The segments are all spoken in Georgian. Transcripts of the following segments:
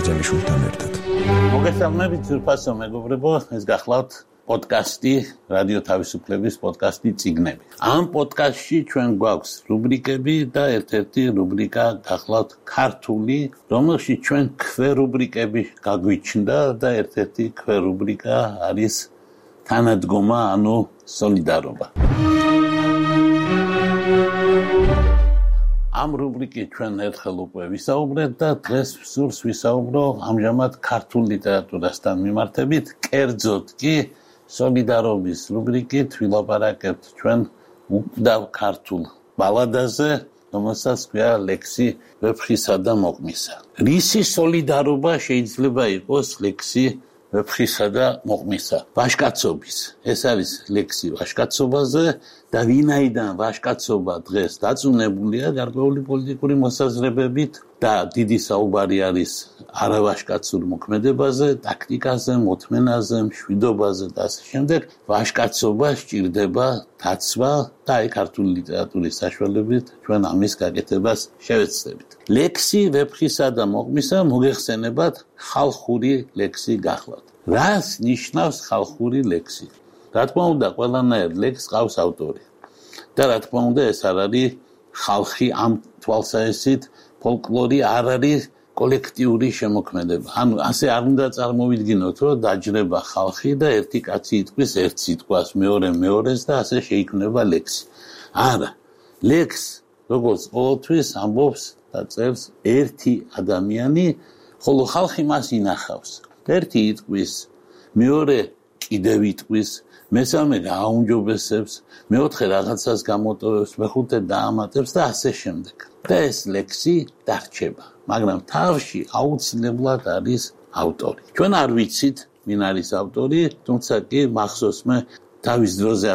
ბრძოლის შულთან ერთად. მოგესალმებით ძვირფასო მეგობრებო, ეს გახლავთ პოდკასტი, რადიო თავისუფლების პოდკასტი წიგნები. ამ პოდკასტში ჩვენ გვაქვს რუბრიკები და ერთ-ერთი რუბრიკა გახლავთ ქართული, რომელშიც ჩვენ ქვერუბრიკები გაგვიჩნდა და ერთ-ერთი ქვერუბრიკა არის თანადგომა, ანუ სოლიდარობა. ამ რუბრიკით ჩვენ ერთხელ უკვე ვისაუბრეთ და დღეს სურს ვისაუბრო ამჟამად ქართულ ლიტერატურასთან მიმართებით, კერძოდ კი სოლიდარობის რუბრიკით ვილაპარაკებთ ჩვენ უკვდავ ქართულ ბალადაზე, რომელსაც ქვია ლექსი ვეფხისა და მოყმისა. რისი სოლიდარობა შეიძლება იყოს ლექსი ვეფხისა და მოყმისა? ვაჟკაცობის. ეს არის ლექსი ვაჟკაცობაზე და ვინაიდან ვაჟკაცობა დღეს დაწუნებულია გარკვეული პოლიტიკური მოსაზრებებით და დიდი საუბარი არის არავაჟკაცურ მოქმედებაზე, ტაქტიკაზე, მოთმენაზე, მშვიდობაზე და ასე შემდეგ, ვაჟკაცობა სჭირდება დაცვა და აი ქართული ლიტერატურის საშუალებით ჩვენ ამის გაკეთებას შევეცდებით. ლექსი ვეფხისა და მოყმისა მოგეხსენებათ ხალხური ლექსი გახლავთ. რას ნიშნავს ხალხური ლექსი? რა თქმა უნდა, ყველანაირ ლექსს ყავს ავტორი. და რა თქმა უნდა, ეს არ არის ხალხი ამ თვალსაჩინით, ფოლკლორი არ არის კოლექტიური შემოქმედება. ანუ ასე არ უნდა წარმოვიდგინოთ, რომ დაჯრება ხალხი და ერთი კაცი იტყვის ერთ სიტყვას, მეორე მეორეს და ასე შეიქმნება ლექსი. არა. ლექსს, როგორც ყოველთვის ამბობს და წერს ერთი ადამიანი, ხოლო ხალხი მას ინახავს. ერთი იტყვის, მეორე კიდევ იტყვის, მესამე გააუმჯობესებს, მეოთხე რაღაცას გამოტოვებს, მეხუთე დაამატებს და ასე შემდეგ. და ეს ლექსი დარჩება, მაგრამ თავში აუცილებლად არის ავტორი. ჩვენ არ ვიცით, ვინ არის ავტორი, თუმცა კი მახსოვს მე თავის დროზე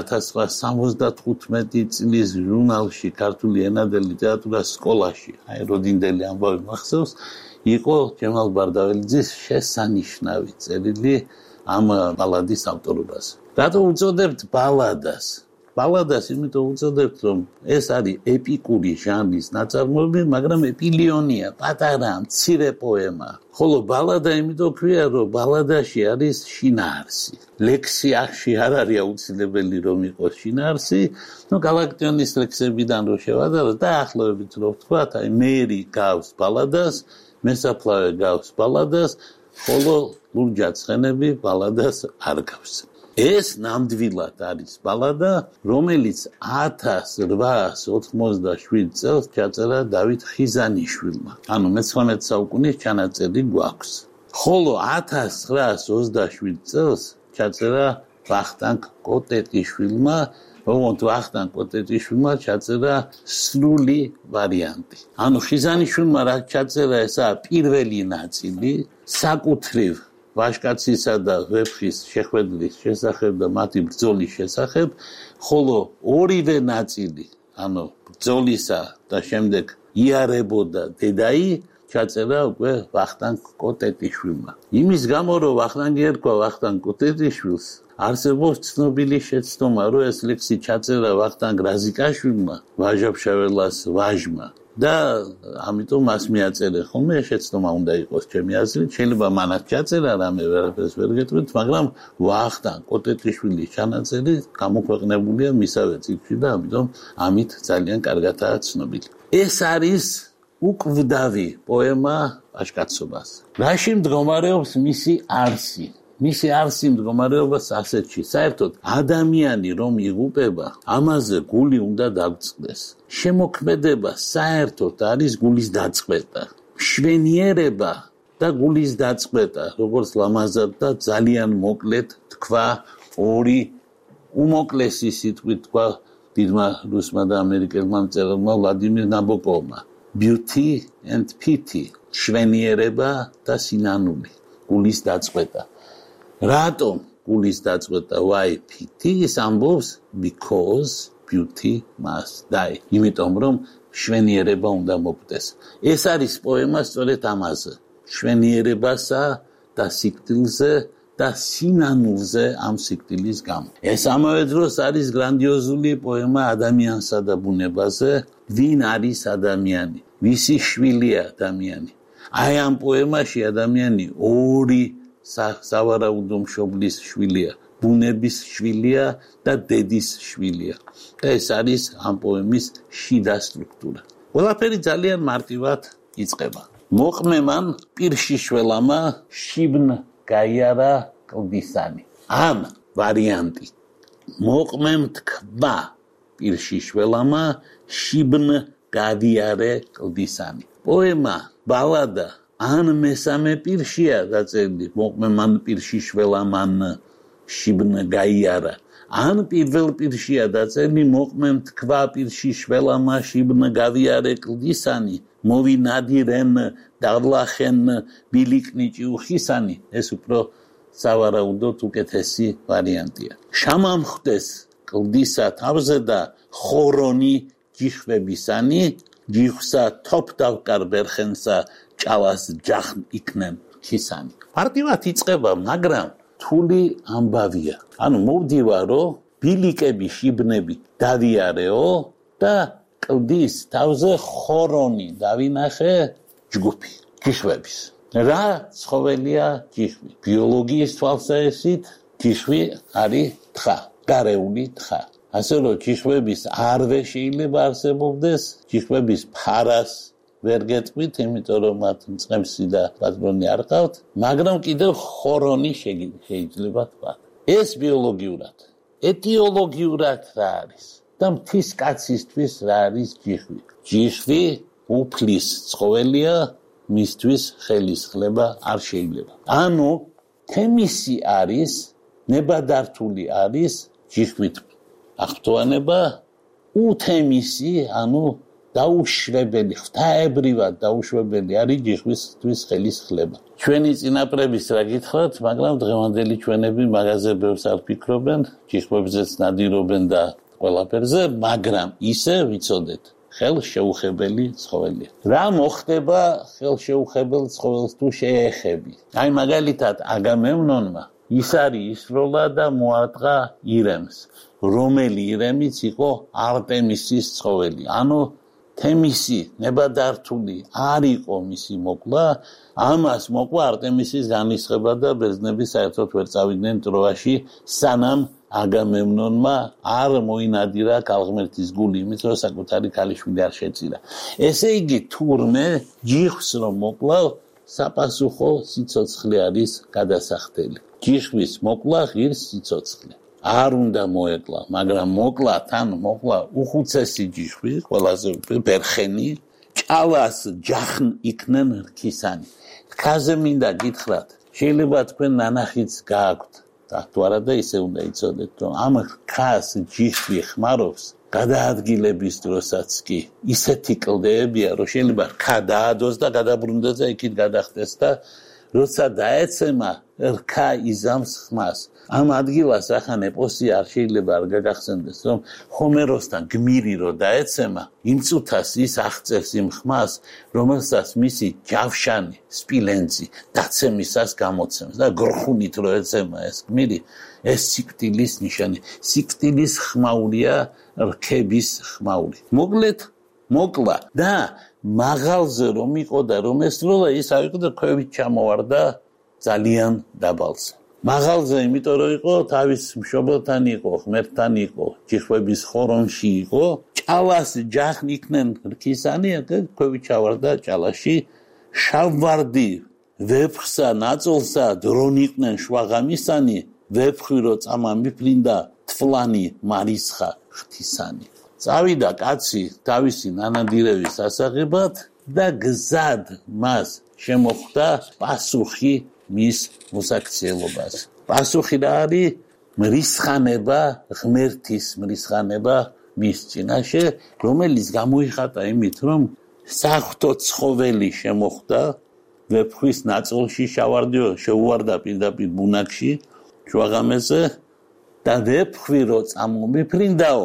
1975 წლის ჟურნალში ქართული ენა და ლიტერატურა სკოლაში, აი როდინდელი ამბავი მახსოვს, იყო ჯემალ ბარდაველიძის შესანიშნავი წერილი ამ ბალადის ავტორობაზე. რატო უწოდებთ ბალადას? ბალადას იმიტომ უწოდებთ, რომ ეს არის ეპიკური ჟანრის ნაწარმოები, მაგრამ ეპილიონია, პატარა, მცირე პოემა. ხოლო ბალადა იმიტომ ქვია, რომ ბალადაში არის შინაარსი. ლექსი ახში არ არის აუცილებელი, რომ იყოს შინაარსი. გალაქტიონის ლექსებიდან რო შევადაროთ, დაახლოებით რო ვთქვათ, აი მერი გავს ბალადას, მესაფლავე გავს ბალადას, ხოლო ლურჯაცხენები ბალადას არ გავს. ეს ნამდვილად არის ბალადა, რომელიც 1887 წელს ჩაწერა დავით ხიზანიშვილმა. ანუ მე-19 საუკუნის ჩანაწერი გვაქვს. ხოლო 1927 წელს ჩაწერა ვახტანგ კოტეტიშვილმა, რომელთ ვახტანგ კოტეტიშვილმა ჩაწერა სრული ვარიანტი. ანუ ხიზანიშვილმა რაც ჩაწერა, ესაა პირველი ნაწილი, საკუთრივ ვაჟკაცისა და ვეფხის შეხვედრის შესახებ და მათი ბრძოლის შესახებ, ხოლო ორივე ნაწილი, ანუ ბრძოლისა და შემდეგ იარებოდა დედაი, ჩაწერა უკვე ვახტანგ კოტეტიშვილმა. იმის გამო, რომ ვახტანგი ერქვა ვახტანგ კოტეტიშვილს, არსებობს ცნობილი შეცდომა, რომ ეს ლექსი ჩაწერა ვახტანგ რაზიკაშვილმა, ვაჟა-ფშაველას ვაჟმა. და ამიტომ მას მიაწერე ხოლმე, შეცდომა უნდა იყოს ჩემი აზრით, შეიძლება მანაც ჩაწერა, რამე ვერაფერს ვერ გეტყვით, მაგრამ ვახტანგ კოტეტიშვილის ჩანაწერი გამოქვეყნებულია მისავე წიგნში და ამიტომ ამით ძალიან კარგადაა ცნობილი. ეს არის უკვდავი პოემა ვაჟკაცობას. რაში მდგომარეობს მისი არსი? მისი არსი მდგომარეობს ასეთში, საერთოდ ადამიანი რომ იღუპება, ამაზე გული უნდა დაგწყდეს. შემოქმედება საერთოდ არის გულის დაწყვეტა. მშვენიერება და გულის დაწყვეტა, როგორც ლამაზად და ძალიან მოკლედ თქვა ორი უმოკლესი სიტყვით თქვა დიდმა რუსმა და ამერიკელმა მწერალმა ვლადიმირ ნაბოკოვმა. Beauty and pity, მშვენიერება და სინანული, გულის დაწყვეტა. რატომ გულის დაწყვეტა? Why pity? ის ამბობს because beauty must die. იმიტომ რომ მშვენიერება უნდა მოკვდეს. ეს არის პოემა სწორედ ამაზე. მშვენიერებასა და სიკვდილზე და სინანულზე ამ სიკვდილის გამო. ეს ამავე დროს არის გრანდიოზული პოემა ადამიანსა და ბუნებაზე. ვინ არის ადამიანი? ვისი შვილია ადამიანი? აი ამ პოემაში ადამიანი ორი სავარაუდო მშობლის შვილია, ბუნების შვილია და დედის შვილია. და ეს არის ამ პოემის შიდა სტრუქტურა. ყველაფერი ძალიან მარტივად იწყება. მოყმემან პირში შველამა შიბნ გაიარა კლდისანი. ამ ვარიანტი მოყმემ თქვა პირში შველამა შიბნ გავიარე კლდისანი. პოემა ბალადა ან მესამე პირშია დაწერილი მოყმემან პირში შველამან შიბნ გაიარა. ან პირველ პირშია დაწერილი მოყმემ თქვა პირში შველამა შიბნ გავიარე კლდისანი. მოვინადირენ დავლახენ ბილიკნიჭი უხისანი. ეს უფრო სავარაუდოდ უკეთესი ვარიანტია. შამამხვდეს კლდისა თავზე და ხორონი ჯიხვებისანი. ჯიხვსა თოფ დავკარ ბერხენსა ჭალას ჯახნ იქნემ ქისანი. მარტივად იწყება, მაგრამ რთული ამბავია. ანუ მოვდივარო ბილიკები შიბნები დავიარეო და კლდის თავზე ხორონი დავინახე ჯგუფი ჯიხვების. რა ცხოველია ჯიხვი? ბიოლოგიის თვალსაჩინით ჯიხვი არის თხა, გარეული თხა. ასე რომ ჯიხვების არვე შეიძლება არსებობდეს, ჯიხვების ფარას ვერ გეტყვით, იმიტომ რომ მათ მწყემსი და პატრონი არ ყავთ, მაგრამ კიდევ ხორონი შეიძლება თქვა. ეს ბიოლოგიურად. ეტიოლოგიურად რა არის? და მთის კაცისთვის რა არის ჯიხვი? ჯიხვი უფლის ცხოველია, მისთვის ხელისხლება არ შეიძლება. ანუ თემისი არის, ნებადართული არის ჯიხვით აღფრთოვანება, უთემისი, ანუ დაუშვებელი, ღვთაებრივად დაუშვებელი არის ჯიხვისთვის ხელისხლება. ჩვენი წინაპრების რა გითხრათ, მაგრამ დღევანდელი ჩვენები მაგაზე ბევრს არ ფიქრობენ, ჯიხვებზეც ნადირობენ და ყველაფერზე, მაგრამ ისე ვიცოდეთ, ხელშეუხებელი ცხოველია. რა მოხდება ხელშეუხებელ ცხოველს თუ შეეხები? აი მაგალითად აგამემნონმა ის არის ისროლა და მოარტყა ირემს, რომელი ირემიც იყო არტემისის ცხოველი. ანუ თემისი ნებადართული არ იყო მისი მოკლა, ამას მოკლა არტემისის განრისხება და ბერძნები საერთოდ ვერ წავიდნენ ტროაში, სანამ აგამემნონმა არ მოინადირა ქალღმერთის გული, იმით რომ საკუთარი ქალიშვილი არ შეწირა. ესე იგი თურმე ჯიხვს რომ მოკლავ, საპასუხო სიცოცხლე არის გადასახდელი. ჯიხვის მოკლა ღირს სიცოცხლე. არ უნდა მოეკლა, მაგრამ მოკლა თან მოკლა უხუცესი ჯიხვი, ყველაზე ბერხენი, ჭალას ჯახნ იქნენ რქისანი. რქაზე მინდა გითხრათ, შეიძლება თქვენ ნანახიც გააქვთ, თუ არა და ისე უნდა იცოდეთ, რომ ამ რქას ჯიხვი ხმარობს, გადაადგილების დროსაც კი ისეთი კლდეებია, რომ შეიძლება რქა დაადოს და გადაბრუნდეს და იქით გადახდეს და როცა დაეცემა რქა იზამს ხმას. ამ ადგილას ახან ეპოსი არ შეიძლება არ გაგახსენდეს, რომ ჰომეროსთან გმირი რო დაეცემა, იმ წუთას ის აღწერს იმ ხმას, რომელსაც მისი ჯავშანი, სპილენძი დაცემისას გამოცემს და გრხუნით რო ეცემა ეს გმირი, ეს სიკვდილის ნიშანი. სიკვდილის ხმაურია რქების ხმაური. მოკლედ მოკლა და მაღალზე რომ იყო და რომ ესროლა, ის ავიღო და ქვევით ჩამოვარდა ძალიან დაბალზე. მაღალზე იმიტომ რომ იყო, თავის მშობელთან იყო, ღმერთთან იყო, ჯიხვების ხორონში იყო, ჭალას ჯახნ იქნენ რქისანი, ქვევით ჩავარდა ჭალაში, შავვარდი ვეფხსა ნაწოლსა დრონიყვნენ შვაღამისანი, ვეფხვი რო წამა მიფრინდა, თვლანი მარისხა ღვთისანი. წავიდა კაცი თავისი ნანადირევის ასაღებად და გზად მას შემოხვდა პასუხი მის მოსაქციელობას. პასუხი რა არის? მრისხანება, ღმერთის მრისხანება მის წინაშე, რომელიც გამოიხატა იმით, რომ საღვთო ცხოველი შემოხვდა, ვეფხვის ნაწოლში შავარდიო შეუვარდა პირდაპირ ბუნაგში, შვაღამეზე და ვეფხვი რო წამომიფრინდაო,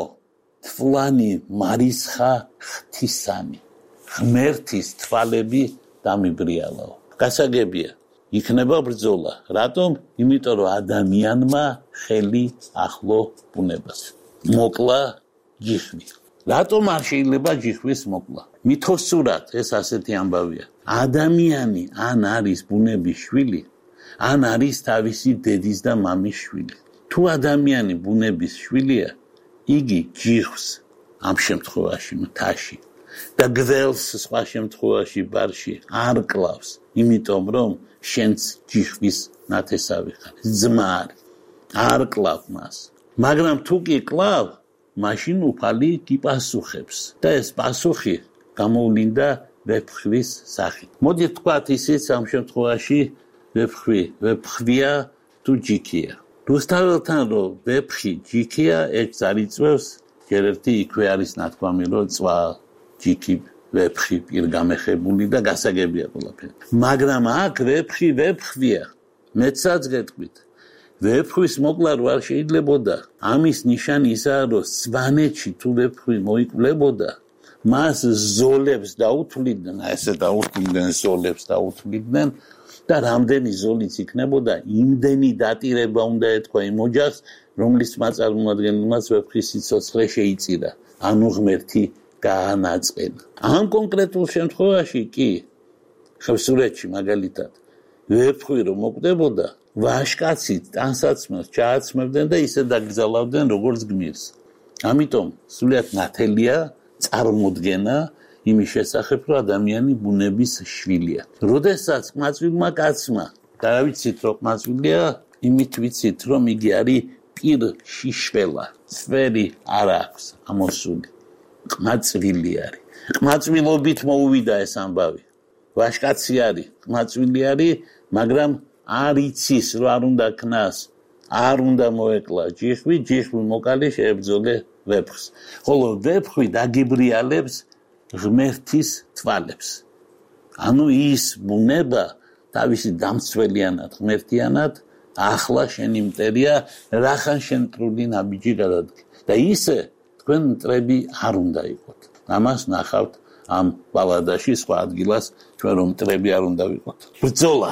თვლანი მარისხა ღვთისანი. ღმერთის თვალები დამიბრიალაო. გასაგებია, იქნება ბრძოლა. რატომ? იმიტომ რომ ადამიანმა ხელი ახლო ბუნებას. მოკლა ჯიხვი. რატომ არ შეიძლება ჯიხვის მოკლა? მithosურათ ეს ასეთი ამბავია. ადამიანი ან არის ბუნების შვილი, ან არის თავისი დედის და მამის შვილი. თუ ადამიანი ბუნების შვილია, იგი ჯიხს ამ შემთხვევაში მთაში და გველს სხვა შემთხვევაში ბარში არ კლავს, იმიტომ რომ შენც ჯიხვის ნათესავი ხარ. ძმა არ კლავ მას. მაგრამ თუ კი კლავ, მაშინ უფალი გიპასუხებს და ეს პასუხი გამოვლინდა ვეფხვის სახით. მოდით თქვათ ისიც ამ შემთხვევაში ვეფხვია თუ ჯიქია. რუსთაველთან რომ ვეფხი ჯიქია, ეს არ იწევს, ჯერ ერთი იქვე არის ნათქვამი, რომ წვა ჯიქი ვეფხი პირგამეხებული და გასაგებია ყველაფერი. მაგრამ აქ ვეფხი ვეფხვია. მეცაც გეტყვით. ვეფხვის მოკლა არ შეიძლებოდა. ამის ნიშანი ისაა, რომ სვანეთში თუ ვეფხვი მოიკვლებოდა, მას ზოლებს დაუთვლიდნენ, ესე დაუთვლიდნენ ზოლებს დაუთვლიდნენ და რამდენი ზოლიც იქნებოდა, იმდენი დატირება უნდა ეთქვა იმ ოჯახს, რომლის მაწარმოადგენელმაც ვეფხის სიცოცხლე შეიწირა, ანუ ღმერთი გაანაწყენა. ამ კონკრეტულ შემთხვევაში კი ხევსურეთში მაგალითად ვეფხვი რომ მოკვდებოდა, ვაშკაცით ტანსაცმელს ჩააცმევდნენ და ისე დაგზალავდნენ როგორც გმირს. ამიტომ სულიად ნათელია წარმოდგენა იმის შესახებ, რომ ადამიანი ბუნების შვილია. როდესაც ყმაწვილმა კაცმა, და რა ვიცით რომ ყმაწვილია, იმით ვიცით რომ იგი არის პირშიშველა, წვერი არ აქვს ამოსული. ყმაწვილი არის. ყმაწვილობით მოუვიდა ეს ამბავი. ვაშკაცი არის, ყმაწვილი არის, მაგრამ არ იცის რომ არ უნდა ქნას, არ უნდა მოეკლა ჯიხვი, ჯიხვი მოკალი შეებრძოლე ვეფხს. ხოლო ვეფხვი დაგიბრიალებს ღმერთის თვალებს. ანუ ის ბუნება თავისი დამცველიანად, ღმერთიანად, ახლა შენი მტერია, რახან შენ ტრული ნაბიჯი გადადგე. და ისე თქვენ მტრები არ უნდა იყოთ. ამას ნახავთ ამ ბალადაში, სხვა ადგილას ჩვენ რომ მტრები არ უნდა ვიყოთ. ბრძოლა.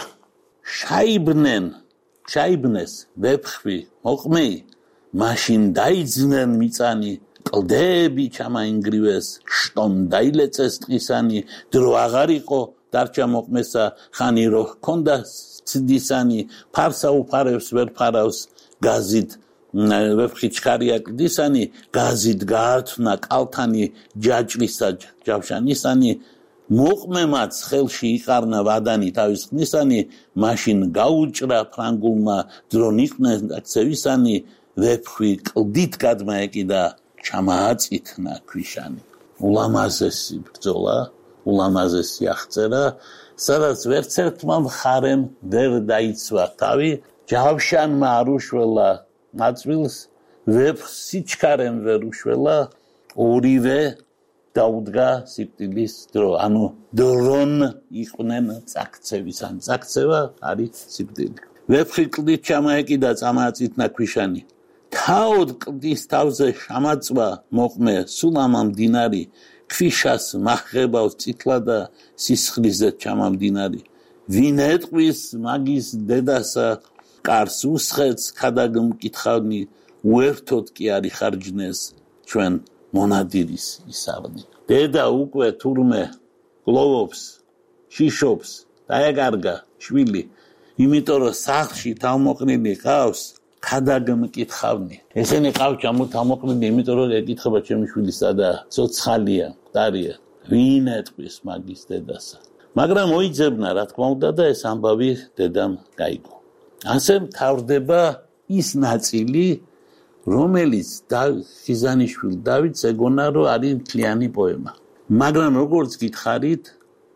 შაიბნეს ვეფხვი მოყმეი, მაშინ დაიძნენ მიწანი, კლდეები ჩამაინგრივეს, შტომ დაილეწეს ტყისანი, დრო აღარ იყო დარჩა მოყმესა, ხანი რო ჰქონდა ცდისანი, ფარსა უფარებს ვერ ფარავს, გაზით ვეფხი ჩქარია კლდისანი, გაზით გაართვნა კალთანი, ჯაჭვისა ჯავშანისანი, მოყმემაც ხელში იყარნა ვადანი თავის ხნისანი, მაშინ გაუჭრა ფრანგულმა დრონ იყვნენ აქცევისანი, ვეფხვი კლდით გადმაეკიდა, ჩამააწითნა ქვიშანი. ულამაზესი ბრძოლა, ულამაზესი აღწერა, სადაც ვერც ერთმა მხარემ ვერ დაიცვა თავი, ჯავშანმა არ უშველა მაწვილს, ვეფხს სიჩქარემ ვერ უშველა, ორივე დაუდგა სიკვდილის დრო, ანუ დრონ იყვნენ წაქცევისან. წაქცევა არის სიკვდილი. ვეფხი კლდით ჩამაეკიდა, წამააწითნა ქვიშანი. თაოდ კლდის თავზე შამაწვა მოყმე, სულ ამამდინარი, ქვიშას მახღებავს წითლა და სისხლიზე ჩამამდინარი. ვინ ეტყვის მაგის დედასა, კარს უსხეთს ქადაგმკითხავნი, უერთოდ კი არ იხარჯნეს ჩვენ მონადირის ისავნი. დედა უკვე თურმე გლოვობს, შიშობს, დაეგარგა შვილი, იმიტომ რომ სახლში თავმოყრილი ყავს, ქადაგმკითხავნი. ესენი ყავს თავმოყრილი, იმიტომ რომ ეკითხება ჩემი შვილი სადაა, ცოცხალია, მკვდარია. ვინ ეტყვის მაგის დედასა. მაგრამ მოიძებნა, რა თქმა უნდა, და ეს ამბავი დედამ გაიგო. ასე მთავრდება ის ნაწილი, რომელიც ხიზანიშვილ დავითს ეგონა რომ არის მთლიანი პოემა. მაგრამ როგორც გითხარით,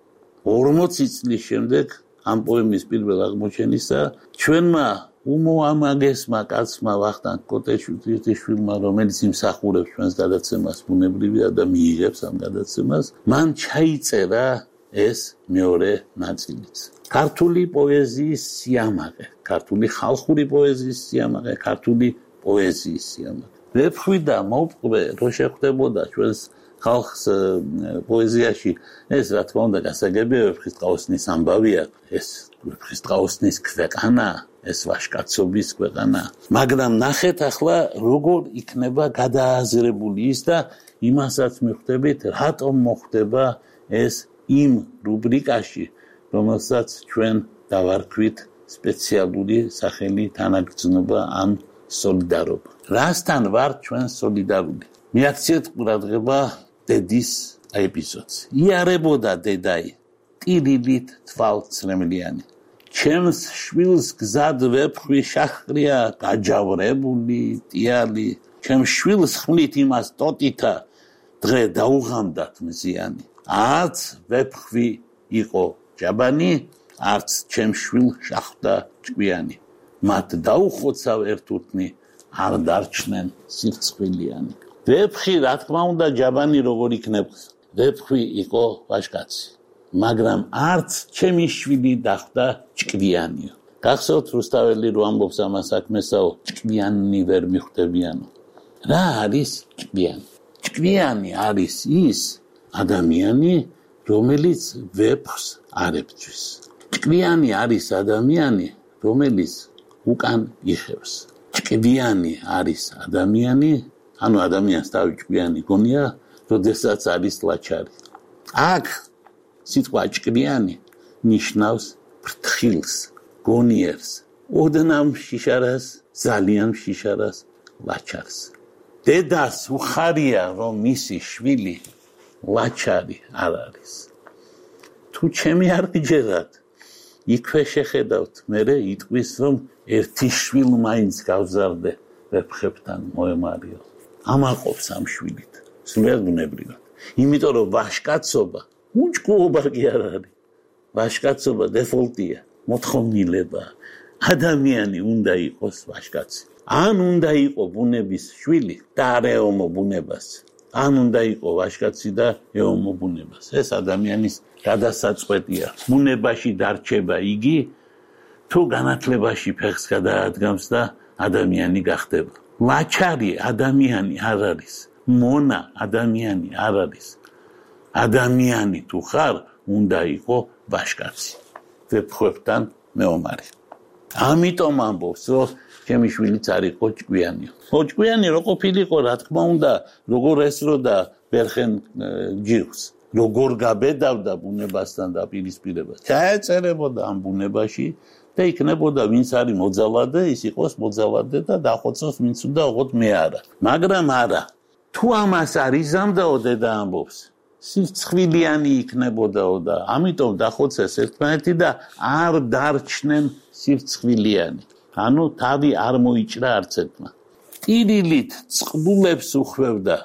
40 წლის შემდეგ ამ პოემის პირველ აღმოჩენისა ჩვენმა უმოამაგესმა კაცმა ვახტანგ კოტეშვილმა, რომელიც იმსახურებს ჩვენს გადაცემას ბუნებრივია და მიიღებს ამ გადაცემას, მან ჩაიწერა ეს მეორე ნაწილიც. ქართული პოეზიის სიამაყე, ქართული ხალხური პოეზიის სიამაყე, ქართული პოეზიის სიამაყე. ვეფხვი და მოპყრე რო შეხვდებოდა ჩვენს ხალხს პოეზიაში, ეს რა თქმა უნდა გასაგებია, ვეფხის ტყაოსნის ამბავია, ეს ვეფხის ტყაოსნის ქვეყანა, ეს ვაშკაცობის ქვეყანა. მაგრამ ნახეთ ახლა როგორ იქნება გადააზრებული ის და იმასაც მივხვდებით, რატომ მოხდება ეს იმ რუბრიკაში, რომელსაც ჩვენ დავარქვით სპეციალური სახელი თანაგრძნობა ან სოლიდარობა. რასთან ვართ ჩვენ სოლიდარული? მიაქციეთ ყურადღება დედის ეპიზოდს. იარებოდა დედაი ტირილით თვალწრემლიანი. ჩემს შვილს გზად ვეფხვი შახრია გაჯავრებული ტიალი. ჩემს შვილს ხმლით იმას ტოტითა დღე დაუღამდათ მზიანი. არც ვეფხვი იყო ჯაბანი, არც ჩემს შვილ შახვდა ჭკვიანი. მათ დაუხოცავ ერთურთნი, არ დარჩნენ სირცხვილიანი. ვეფხვი რა თქმა უნდა ჯაბანი როგორ იქნებს? ვეფხვი იყო ვაჟკაცი, მაგრამ არც ჩემი შვილი დახვდა ჭკვიანიო. გახსოვთ რუსთაველი რო ამბობს ამას საქმესაო, ჭკვიანი ვერ მიხვდებიანო. რა არის ჭკვიანი? ჭკვიანი არის ის ადამიანი, რომელიც ვეფხვს არ ებძვის. ჭკვიანი არის ადამიანი, რომელიც უკან იხევს. ჭკვიანი არის ადამიანი, ანუ ადამიანს თავი ჭკვიანი გონია, როდესაც არის ლაჩარი. აქ სიტყვა ჭკვიანი ნიშნავს ფრთხილს, გონიერს, ოდნავ შიშარას, ძალიან შიშარას, ლაჩარს. დედას უხარია, რომ მისი შვილი ლაჩარი არ არის. თუ ჩემი არ გიჯერათ, იქვე შეხედავთ, მერე იტყვის, რომ ერთი შვილ მაინც გავზარდე ვეფხებთან მოემარიო. ამაყობს ამ შვილით, სულიად ბუნებრივად. იმიტომ რომ ვაჟკაცობა უჭკუობა კი არ არის. ვაჟკაცობა დეფოლტია, მოთხოვნილება. ადამიანი უნდა იყოს ვაჟკაცი. ან უნდა იყო ბუნების შვილი და არ ეომო ბუნებას. ან უნდა იყო ვაჟკაცი და ეომო ბუნებას. ეს ადამიანის გადასაწყვეტია. ბუნებაში დარჩება იგი, თუ განათლებაში ფეხს გადაადგამს და ადამიანი გახდება. ლაჩარი ადამიანი არ არის. მონა ადამიანი არ არის. ადამიანი თუ ხარ, უნდა იყო ვაჟკაცი. ვეფხვებთან მეომარი. ამიტომ ამბობს, რომ ჩემი შვილიც არ იყო ჭკვიანი. ჭკვიანი რო ყოფილიყო, რა თქმა უნდა, როგორ ესროდა ბერხენ ჯირს, როგორ გაბედავდა ბუნებასთან დაპირისპირება. ჩაეწერებოდა ამ ბუნებაში და იქნებოდა ვინც არის მოძალადე, ის იყოს მოძალადე და დახოცოს ვინც უნდა ოღონდ მე არა. მაგრამ არა. თუ ამას არ იზამდაო დედა ამბობს, სირცხვილიანი იქნებოდაო და ამიტომ დახოცეს ერთმანეთი და არ დარჩნენ სირცხვილიანი. ანუ თავი არ მოიჭრა არც ერთმა. ტირილით წყბულებს უხვევდა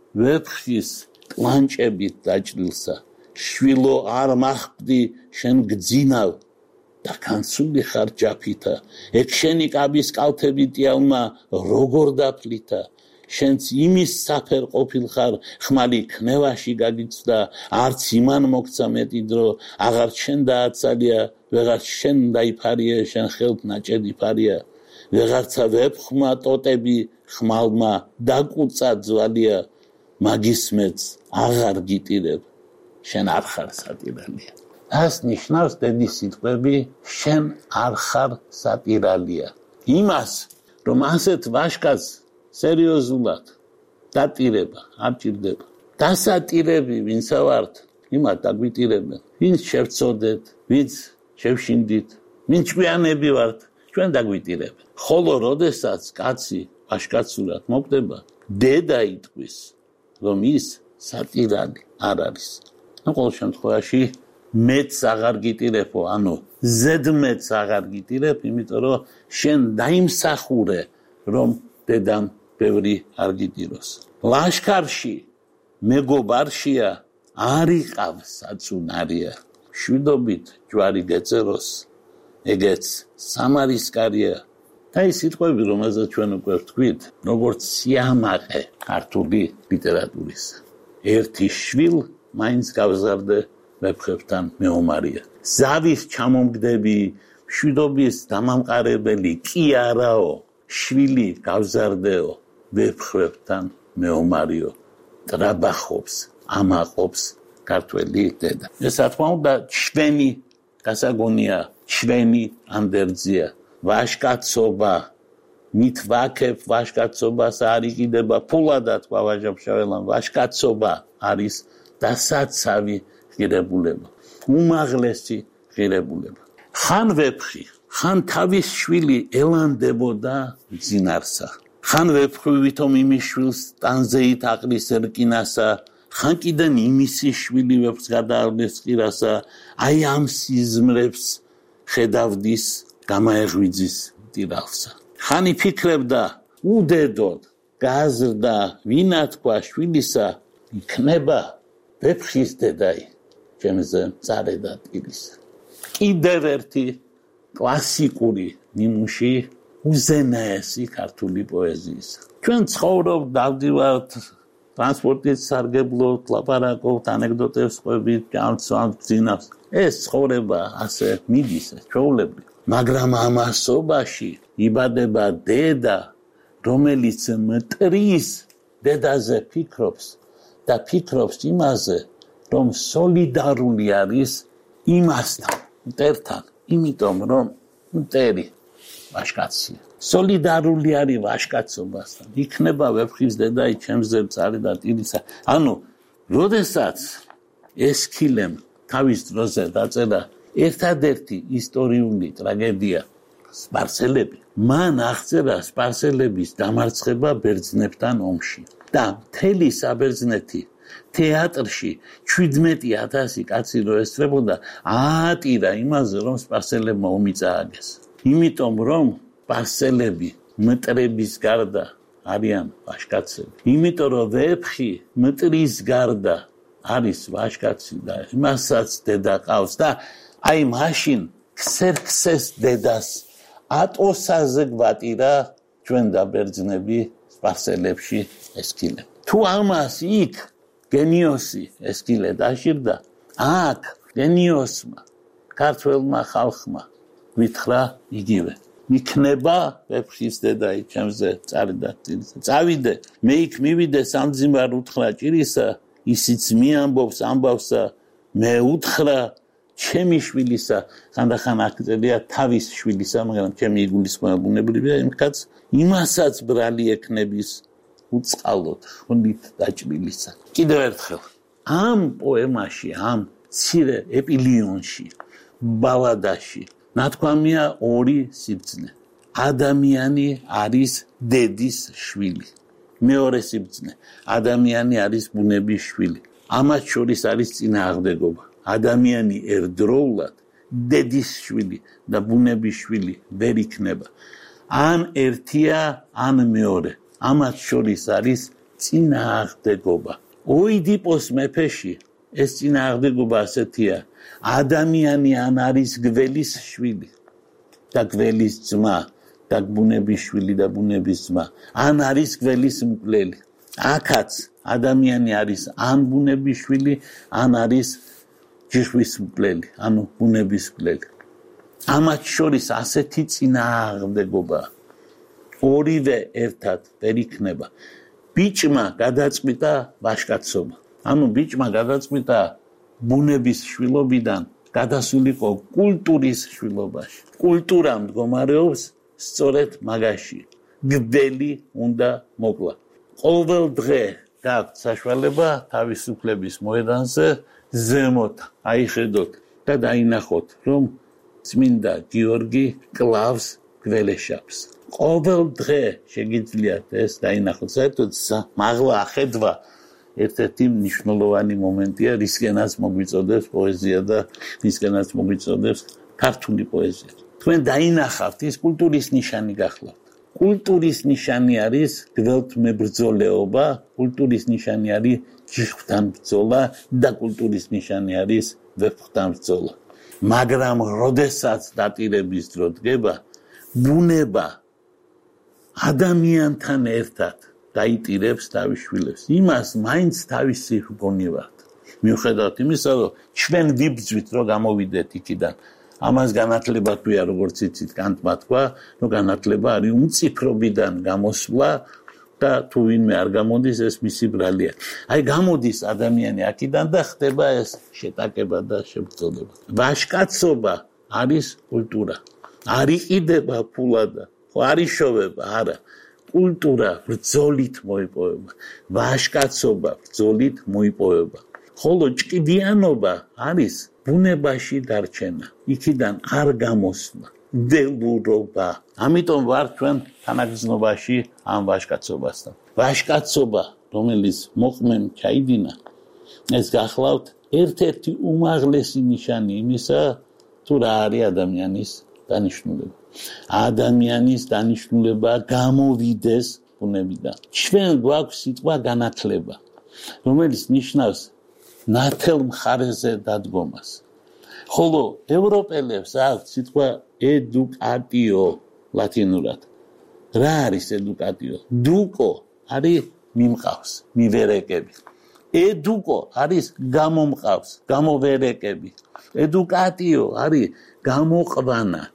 ვეფხის კლანჭებით დაჭრილსა. შვილო არ მახბდი შენ გძინავ და კანცული ხარ ჯაფითა. ეგ შენი კაბის კალთები ტიალმა როგორ დაფლითა. შენც იმის საფერ ყოფილ ხარ, ხმალი ქნევაში გაგიცდა, არც იმან მოგცა მეტი დრო, აღარ შენ დააცალია, ვეღარ შენ დაიფარია, შენ ხელთ ნაჭედი ფარია. ვეღარცა ვეფხმა ტოტები ხმალმა დაკუცა ძვალია, მაგის მეც აღარ გიტირებ, შენ არ ხარ სატირალია. ეს ნიშნავს დედის სიტყვები, შენ არ ხარ სატირალია. იმას, რომ ასეთ ვაჟკაცს სერიოზულად დატირება არ ჭირდება. დასატირები ვინცა ვართ, იმათ დაგვიტირებენ. ვინც შევწოდეთ, ვინც შევშინდით, ვინც ჭკვიანები ვართ, ჩვენ დაგვიტირებენ. ხოლო როდესაც კაცი ვაჟკაცურად მოკვდება, დედა იტყვის, რომ ის სატირალი არ არის. ყოველ შემთხვევაში მეც აღარ გიტირებო, ანუ ზედმეც აღარ გიტირებ, იმიტომ რომ შენ დაიმსახურე, რომ დედამ ბევრი არ გიტიროს. ლაშქარში მეგობარშია არ იყავს საწუნარია. შვიდობით ჯვარი გეწეროს, ეგეც სამარისკარია. და ის სიტყვები, რომელზეც ჩვენ უკვე ვთქვით, როგორც სიამაყე ქართული ლიტერატურის. ერთი შვილ მაინც გავზარდე ვეფხებთან მეომარია. ზავის ჩამომგდები, მშვიდობის დამამყარებელი კი არაო, შვილი გავზარდეო, ვეფხვებთან მეომარიო. ტრაბახობს, ამაყობს ქართველი დედა. ეს რა თქმა უნდა ჩვენი გასაგონია, ჩვენი ანდერძია. ვაჟკაცობა მით ვაქებ ვაჟკაცობას არ იყიდება ფულადად თქვა ვაჟა-ფშაველამ ვაჟკაცობა არის დასაცავი ღირებულება უმაღლესი ღირებულება ხან ვეფხი ხან თავის შვილი ელანდებოდა ძინარსა ხან ვეფხვი ვითომ იმის შვილს ტანზე ითაყრის ერკინასა ხან კიდენ იმისი შვილი ვეფხს გადაარდეს ყირასა აი ამ სიზმრებს ხედავდის გამაეღვიძის ტირალსა ხანი ფიქრებდა უდედოდ გაზრდა ვინა თქვა შვილისა იქნება ვეფხის დედაი ჩემზე მწარე და ტირისა კიდევ ერთი კლასიკური ნიმუში უზენაესი ქართული პოეზიის ჩვენ ცხოვრობთ დავდივართ ტრანსპორტის სარგებლოდ ლაპარაკობთ ანეკდოტებს ყვებით ჯამცვამთ ძინავს ეს ცხოვრება ასე მიდის ჩვეულებრივ მაგრამ ამასობაში იბადება დედა რომელიც მტრის დედაზე ფიქრობს და ფიქრობს იმაზე რომ სოლიდარული არის იმასთან მტერთან იმიტომ რომ მტერი ვაჟკაცია სოლიდარული არის ვაჟკაცობასთან იქნება ვეფხის დედაი ჩემზე მწარე და ტირისა ანუ როდესაც ესქილემ თავის დროზე დაწერა ერთადერთი ისტორიული ტრაგედია სპარსელები მან აღწერა სპარსელების დამარცხება ბერძნებთან ომში და მთელი საბერძნეთი თეატრში 17,000 კაცი რო ესწრებოდა აატირა იმაზე რომ სპარსელებმა ომი წააგეს იმიტომ რომ სპარსელები მტრების გარდა არიან ვაჟკაცები იმიტომ რომ ვეფხი მტრის გარდა არის ვაჟკაცი და იმასაც დედა ყავს და აი მაშინ ქსერქსეს დედას ატოსაზე გვატირა ჩვენ დაბერძნები სპარსელებში ესქილე თუ ამას იქ გენიოსი ესქილე დაშირდა აქ გენიოსმა ქართველმა ხალხმა ვითხრა იგივე იქნება ვეფხის დედაი ჩემზე მწარე და ტირისა წავიდე მე იქ მივიდე სამძიმარ უთხრა ჭირისა ისიც მიამბობს ამბავსა მე უთხრა ჩემი შვილისა ხანდახან აქწერია თავის შვილისა მაგრამ ჩემი იგულისხმება ბუნებრივია იმ კაც იმასაც ბრალი ექნების უწყალოდ ხონით დაჭრილისა კიდევ ერთხელ ამ პოემაში ამ ცირე ეპილიონში ბალადაში ნათქვამია ორი სიბრძნე ადამიანი არის დედის შვილი მეორე სიბრძნე ადამიანი არის ბუნების შვილი ამათ შორის არის წინააღმდეგობა ადამიანი ერთდროულად დედის შვილი და ბუნების შვილი ვერ იქნება ან ერთია ან მეორე ამათ შორის არის წინააღმდეგობა ოიდიპოს მეფეში ეს წინააღმდეგობა ასეთია ადამიანი ან არის გველის შვილი და გველის ძმა და ბუნების შვილი და ბუნების ძმა ან არის გველის მკვლელი აქაც ადამიანი არის ან ბუნების შვილი ან არის ჯიშვის მკვლელი ანუ ბუნების მკვლელი ამათ შორის ასეთი წინააღმდეგობა ორივე ერთად ვერ იქნება ბიჭმა გადაწყვიტა ვაჟკაცობა ანუ ბიჭმა გადაწყვიტა ბუნების შვილობიდან გადასულიყო კულტურის შვილობაში კულტურა მდგომარეობს სწორედ მაგაში გველი უნდა მოკლა ყოველ დღე გაქვთ საშუალება თავისუფლების მოედანზე ზემოთ აიხედოთ და დაინახოთ რომ წმინდა გიორგი კლავს გველეშაპს ყოველ დღე შეგიძლიათ ეს დაინახოთ საერთოდ მაღლა ახედვა ერთ-ერთი მნიშვნელოვანი მომენტია რისკენაც მოგვიწოდებს პოეზია და რისკენაც მოგვიწოდებს ქართული პოეზია თქვენ დაინახავთ ის კულტურის ნიშანი გახლავთ კულტურის ნიშანი არის გველთმებრძოლეობა კულტურის ნიშანი არის ჯიშხთან ბრძოლა და კულტურის ნიშანი არის ვეფხთან ბრძოლა მაგრამ როდესაც დატირების დრო დგება ბუნება ადამიანთან ერთად დაიტირებს თავის შვილებს იმას მაინც თავისი ჰგონივართ მიუხედავად იმისა რომ ჩვენ ვიბრძვით რომ გამოვიდეთ იქიდან ამას განათლება ქვია როგორც იცით კანტმა თქვა რომ განათლება არის უმციფრობიდან გამოსვლა და თუ ვინმე არ გამოდის ეს მისი ბრალია აი გამოდის ადამიანი აქედან და ხდება ეს შეტაკება და შებრძოლება ვაჟკაცობა არის კულტურა არ იყიდება ფულადა ხო არის შოვება, არა. კულტურა ბრძოლით მოიპოვება, ვაჟკაცობა ბრძოლით მოიპოვება. ხოლო ჭკიდიანობა არის ბუნებაში დარჩენა, იქიდან არ გამოსვლა, ველურობა. ამიტომ ვარ ჩვენ თანაგრძნობაში ამ ვაჟკაცობასთან. ვაჟკაცობა, რომელიც მოყმემ ჩაიდინა, ეს გახლავთ ერთ-ერთი უმაღლესი ნიშანი იმისა, თუ რა არის ადამიანის დანიშნულება. ადამიანის დანიშნულება გამოვიდეს ბუნებიდან. ჩვენ გვაქვს სიტყვა განათლება, რომელიც ნიშნავს ნათელ მხარეზე დადგომას. ხოლო ევროპელებს აქვს სიტყვა educatio ლათინურად. რა არის educatio? Duco არის მიმყავს, მივერეკები. Educo არის გამომყავს, გამოვერეკები. Educatio არის გამოყვანა.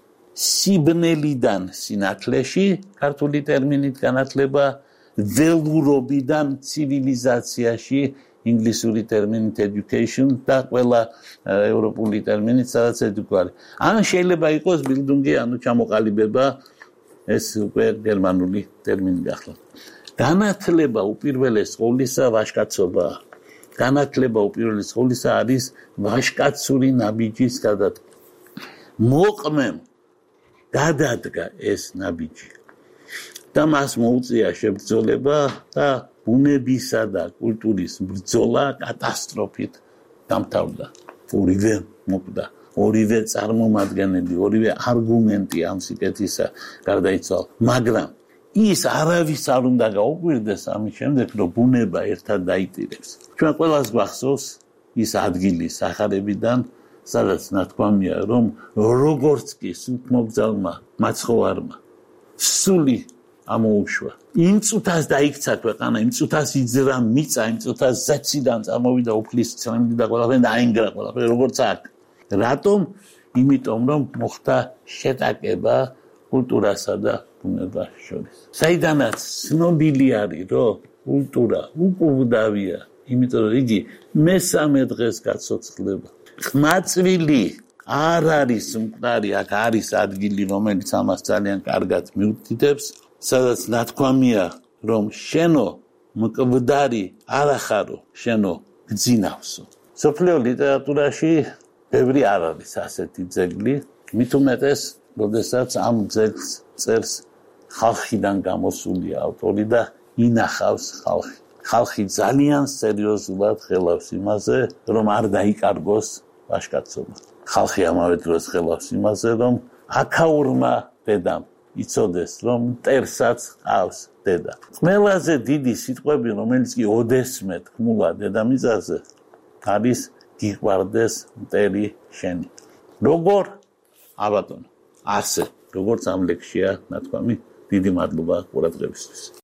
სიბნელიდან სინათლეში, ქართული ტერმინით განათლება, ველურობიდან ცივილიზაციაში, ინგლისური ტერმინით education და ყველა ევროპული ტერმინით სადაც educo არის. ან შეიძლება იყოს ბილდუნგი, ანუ ჩამოყალიბება, ეს უკვე გერმანული ტერმინი გახლავთ. განათლება უპირველეს ყოვლისა ვაჟკაცობაა. განათლება უპირველეს ყოვლისა არის ვაჟკაცური ნაბიჯის გადადგმა. მოყმემ გადადგა ეს ნაბიჯი და მას მოუწია შებრძოლება და ბუნებისა და კულტურის ბრძოლა კატასტროფით დამთავრდა. ორივე მოკვდა, ორივე წარმომადგენელი, ორივე არგუმენტი ამ სიკეთისა გარდაიცვალა, მაგრამ ის არავის არ უნდა გაუკვირდეს ამის შემდეგ, რომ ბუნება ერთად დაიტირებს. ჩვენ ყველას გვახსოვს ის ადგილი სახარებიდან, სადაც ნათქვამია, რომ როგორც კი სულთმოგზაურმა მაცხოვარმა სული ამოუშვა. იმ წუთას დაიქცა ქვეყანა, იმ წუთას იძრა მიწა, იმ წუთას ზეციდან წამოვიდა უფლის ცრემლი და ყველაფერი დაინგრა ყველაფერი როგორც აქ. რატომ? იმიტომ რომ მოხდა შეტაკება კულტურასა და ბუნებას შორის. საიდანაც ცნობილი არის, რომ კულტურა უკვდავია, იმიტომ რომ იგი მესამე დღეს გაცოცხლება. ყმაწვილი არ არის მკვდარი, აქ არის ადგილი, რომელიც ამას ძალიან კარგად მიუთითებს, სადაც ნათქვამია, რომ შენო მკვდარი არ ახარო, შენო გძინავსო. სოფლიო ლიტერატურაში ბევრი არ არის ასეთი ძეგლი, მით უმეტეს, როდესაც ამ ძეგლს წერს ხალხიდან გამოსული ავტორი და ინახავს ხალხი. ხალხი ძალიან სერიოზულად ხელავს იმაზე, რომ არ დაიკარგოს ვაჟკაცობა. ხალხი ამავე დროს ხელავს იმაზე, რომ აქაურმა დედამ იცოდეს, რომ მტერსაც ყავს დედა. ყველაზე დიდი სიტყვები, რომელიც კი ოდესმე თქმულა დედამიწაზე, არის გიყვარდეს მტერი შენი. როგორ? აბატონო, ასე, როგორც ამ ლექსია ნათქვამი. დიდი მადლობა ყურადღებისთვის.